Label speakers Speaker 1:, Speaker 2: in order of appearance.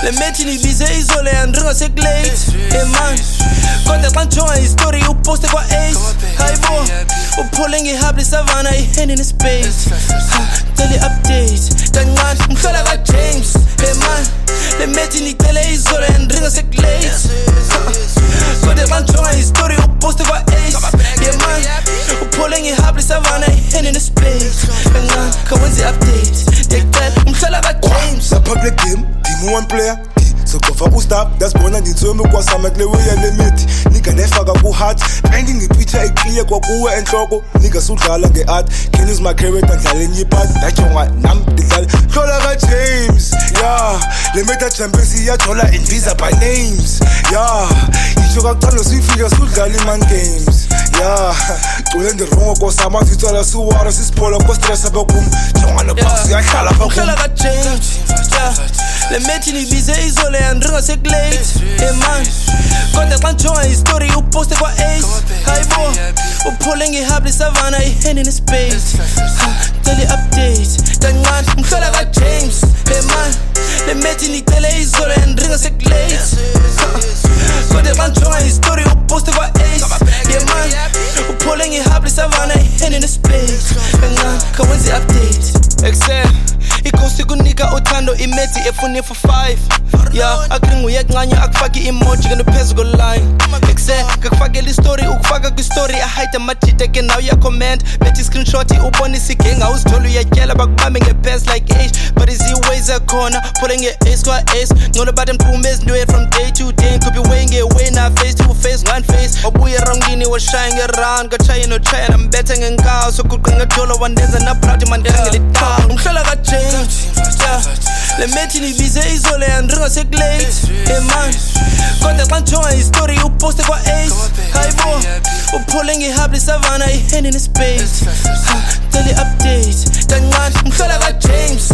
Speaker 1: Le methi nibize izole andringa sekulate hey man kodwa xa njonga istory uposte kwa-8 hayibo uphole ngihable savana ihand in a space tell update kancane umhlola kaJames hey man le methi nicele izole andringa sekulate kodwa xa njonga istory uposte kwa-8 hey man uphole ngihable savana ihand in a space kancane kawenze update ndiyacela umhlola kaJames
Speaker 2: the public game team one player so cover ustap that's bona ngitsomi kwasama kule way le mithi nika nefaka ku heart banging ngipicture eclear kwakuwe enhloko nika sudlala ngeart can use my character ngidlala enye part dajonga nam ngidlala hlola kaJames yeah le meta champions iyathola indiza by names yeah isho kakucala sifika sudlala iman games yeah cule ndirongo kosama sithola suwara sisiphola ko stress abakum jonga no box yahlala
Speaker 1: hlola kaJames yeah le methi nibize izole andringa sekulate hey man kodwa xa njonga istory uposte kwa-8 hayibo uphole ngihable savana ihand in a space tell update kancane umhlola kaJames hey man le methi nicele izole andringa sekulate kodwa xa njonga istory uposte kwa-8 hey man uphole ngihable savana ihand in a space kancane kawenze update excel ikosi kunika uthando imethi efune for 5 yeah akringu yeqanya akufaki emoji keno phezu ko line excel kakufakela istory ukufaka ku story I hide amajita ke now ya comment bethi screenshot ubona isigenga uzithola uyatyela bakubambe ngepass like age but is the ways akhona pulling your ace kwa ace ngolo button boom is do it from day to day could be weighing away now face to face one face obuye rongini was shying around got try no try I'm betting in cars so kuqinga dolo wandenza na proud mandela ngelitown umhlola kaJames yeah le methi nibize izole andringa sekulate hey man kodwa xa njonga istory uposte kwa-8 hayibo uphole ngihable savana ihand in a space tell update kancane umhlola kaJames